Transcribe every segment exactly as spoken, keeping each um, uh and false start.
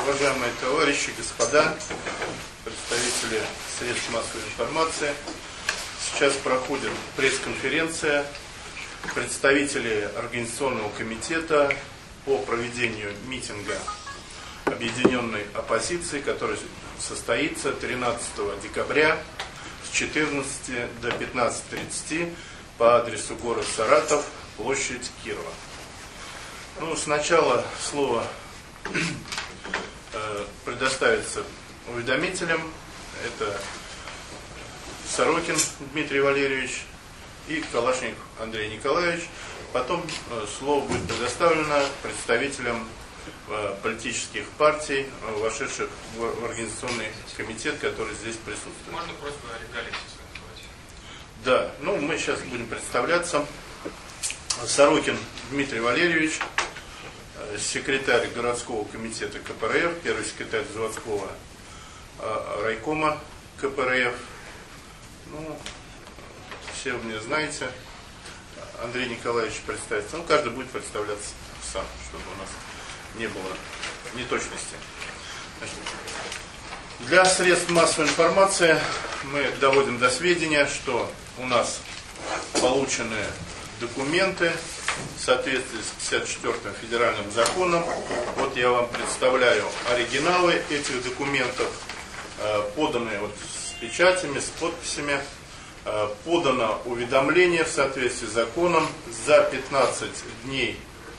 Уважаемые товарищи, господа, представители средств массовой информации, сейчас проходит пресс-конференция представителей Организационного комитета по проведению митинга объединенной оппозиции, который состоится тринадцатого декабря с четырнадцати до пятнадцати тридцати по адресу город Саратов, площадь Кирова. Ну, сначала слово э, предоставится уведомителям. Это Сорокин Дмитрий Валерьевич и Калашников Андрей Николаевич. Потом э, слово будет предоставлено представителям э, политических партий, э, вошедших в, в Организационный комитет, который здесь присутствует. Можно просто регалии сказать? Да, ну мы сейчас будем представляться. Сорокин Дмитрий Валерьевич, секретарь городского комитета ка пэ эр эф, первый секретарь заводского э, райкома ка пэ эр эф. Ну, все вы меня знаете. Андрей Николаевич представится. Ну, каждый будет представляться сам, чтобы у нас не было неточности. Значит, для средств массовой информации мы доводим до сведения, что у нас получены документы в соответствии с пятьдесят четвёртым федеральным законом. Вот я вам представляю оригиналы этих документов, поданные вот с печатями, с подписями. Подано уведомление в соответствии с законом за пятнадцать дней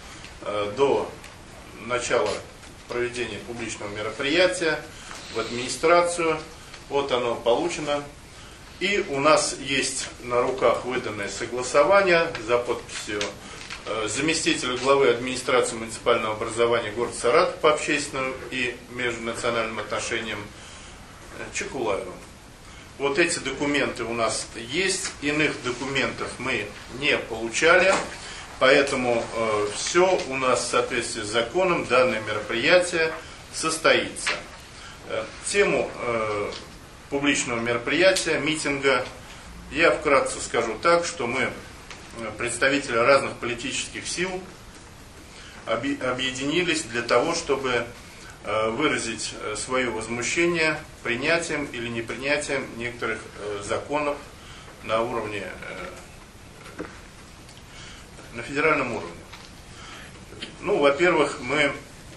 до начала проведения публичного мероприятия в администрацию. Вот оно получено. И у нас есть на руках выданное согласование за подписью заместителя главы администрации муниципального образования города Саратов по общественным и межнациональным отношениям Чекулаевым. Вот эти документы у нас есть, иных документов мы не получали, поэтому э, все у нас в соответствии с законом, данное мероприятие состоится. Э, тему э, публичного мероприятия, митинга, я вкратце скажу так, что мы, представители разных политических сил, объединились для того, чтобы выразить свое возмущение принятием или непринятием некоторых законов на уровне, на федеральном уровне. Ну, во-первых, мы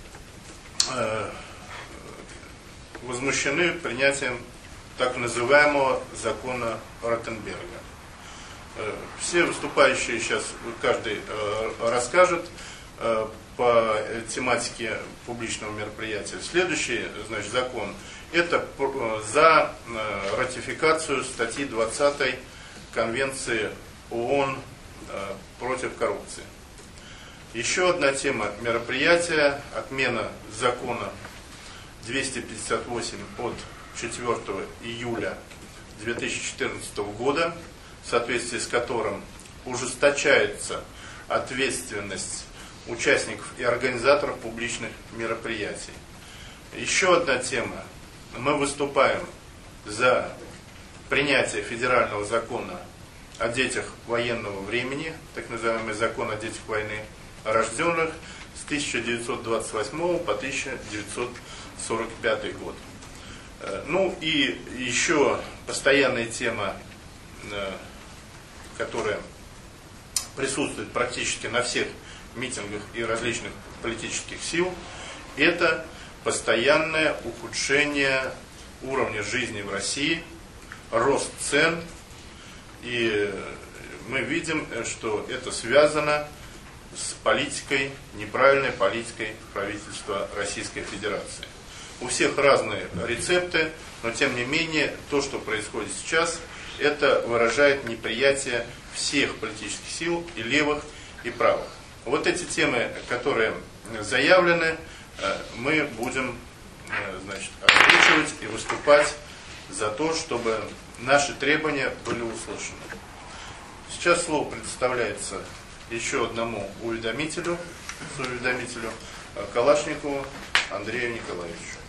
возмущены принятием так называемого закона Ротенберга. Все выступающие сейчас, каждый расскажет по тематике публичного мероприятия. Следующий, значит, закон – это за ратификацию статьи двадцатой Конвенции ООН против коррупции. Еще одна тема мероприятия – отмена закона двести пятьдесят восемь от четвёртого июля две тысячи четырнадцатого года, в соответствии с которым ужесточается ответственность участников и организаторов публичных мероприятий. Еще одна тема. Мы выступаем за принятие федерального закона о детях военного времени, так называемый закон о детях войны, рожденных с тысяча девятьсот двадцать восьмого по тысяча девятьсот сорок пятый год. Ну и еще постоянная тема, которая присутствует практически на всех митингах и различных политических сил, это постоянное ухудшение уровня жизни в России, рост цен. И мы видим, что это связано с политикой, неправильной политикой правительства Российской Федерации. У всех разные рецепты, но тем не менее то, что происходит сейчас, это выражает неприятие всех политических сил, и левых, и правых. Вот эти темы, которые заявлены, мы будем, значит, озвучивать и выступать за то, чтобы наши требования были услышаны. Сейчас слово предоставляется еще одному уведомителю, уведомителю Калашникову Андрею Николаевичу.